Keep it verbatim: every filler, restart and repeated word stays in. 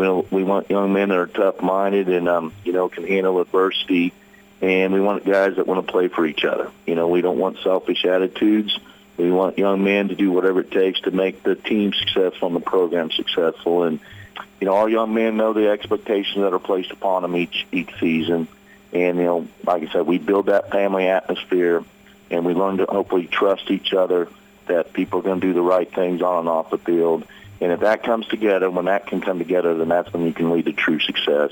will, we want young men that are tough-minded and, um, you know, can handle adversity. And we want guys that want to play for each other. You know, we don't want selfish attitudes. We want young men to do whatever it takes to make the team successful and the program successful. And, you know, our young men know the expectations that are placed upon them each each season. And, you know, like I said, we build that family atmosphere, and we learn to hopefully trust each other, that people are going to do the right things on and off the field. And if that comes together, when that can come together, then that's when you can lead to true success.